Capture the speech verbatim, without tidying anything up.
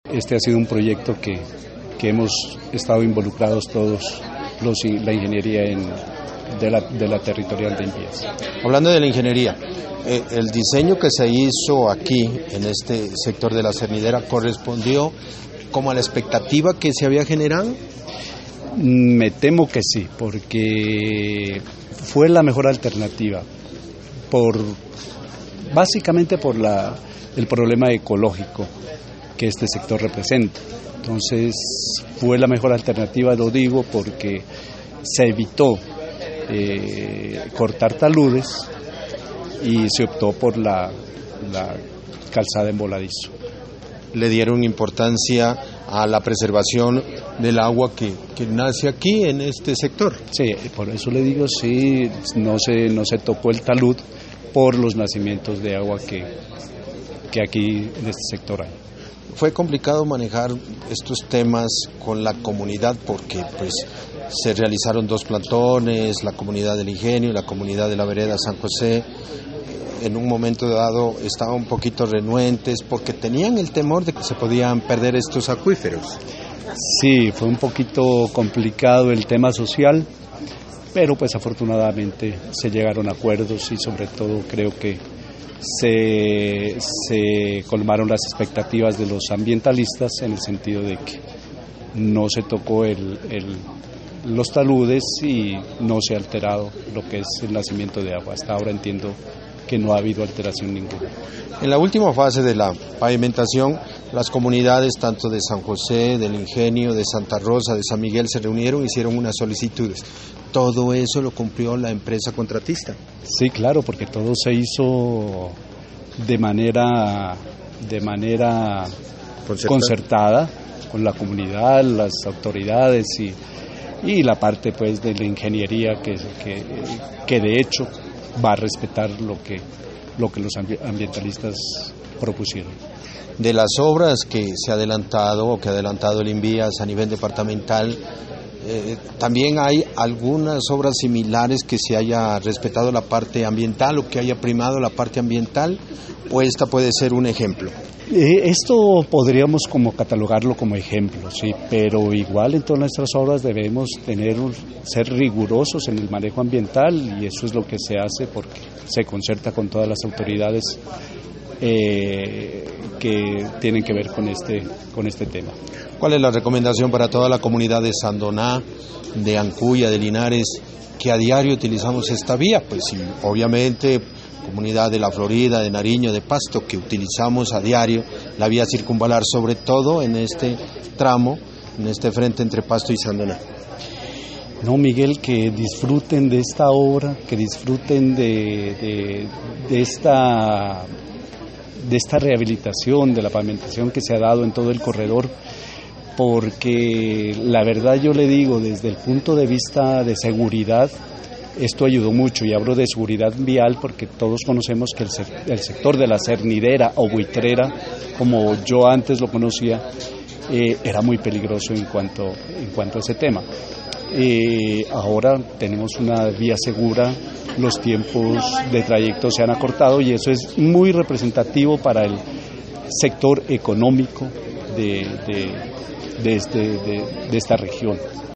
Este ha sido un proyecto que, que hemos estado involucrados todos los, la ingeniería en, de, la, de la territorial de Invías. Hablando de la ingeniería, eh, el diseño que se hizo aquí en este sector de la cernidera correspondió como a la expectativa que se había generado. Me temo que sí, porque fue la mejor alternativa, por básicamente por la, el problema ecológico que este sector representa. Entonces fue la mejor alternativa, lo digo, porque se evitó eh, cortar taludes y se optó por la, la calzada en voladizo. Le dieron importancia a la preservación del agua que, que nace aquí en este sector. Sí, por eso le digo, sí, no se, no se tocó el talud por los nacimientos de agua que, que aquí en este sector hay. Fue complicado manejar estos temas con la comunidad porque pues se realizaron dos plantones, la comunidad del Ingenio y la comunidad de la vereda San José. En un momento dado estaban un poquito renuentes porque tenían el temor de que se podían perder estos acuíferos. Sí, fue un poquito complicado el tema social, pero pues afortunadamente se llegaron a acuerdos y sobre todo creo que se, se colmaron las expectativas de los ambientalistas en el sentido de que no se tocó el, el, los taludes y no se ha alterado lo que es el nacimiento de agua. Hasta ahora entiendo que no ha habido alteración ninguna. En la última fase de la pavimentación, las comunidades tanto de San José, del Ingenio, de Santa Rosa, de San Miguel se reunieron y hicieron unas solicitudes. ¿Todo eso lo cumplió la empresa contratista? Sí, claro, porque todo se hizo de manera, de manera concertada, concertada con la comunidad, las autoridades y, y la parte pues de la ingeniería que, que, que de hecho va a respetar lo que, lo que los ambientalistas propusieron. De las obras que se ha adelantado o que ha adelantado el Invías a nivel departamental, eh, también hay algunas obras similares que se haya respetado la parte ambiental o que haya primado la parte ambiental, o esta puede ser un ejemplo. Eh, esto podríamos como catalogarlo como ejemplo, sí, pero igual en todas nuestras obras debemos tener ser rigurosos en el manejo ambiental y eso es lo que se hace porque se concerta con todas las autoridades eh, que tienen que ver con este con este tema. ¿Cuál es la recomendación para toda la comunidad de Sandoná, de Ancuya, de Linares, que a diario utilizamos esta vía? Pues sí, obviamente comunidad de La Florida, de Nariño, de Pasto, que utilizamos a diario la vía circunvalar, sobre todo en este tramo, en este frente entre Pasto y Sandoná. No, Miguel, que disfruten de esta obra, que disfruten de, de, de, esta, de esta rehabilitación, de la pavimentación que se ha dado en todo el corredor, porque la verdad yo le digo, desde el punto de vista de seguridad, esto ayudó mucho, y hablo de seguridad vial porque todos conocemos que el, el sector de la cernidera o buitrera, como yo antes lo conocía, eh, era muy peligroso en cuanto, en cuanto a ese tema. Eh, ahora tenemos una vía segura, los tiempos de trayecto se han acortado y eso es muy representativo para el sector económico de, de, de, este, de, de esta región.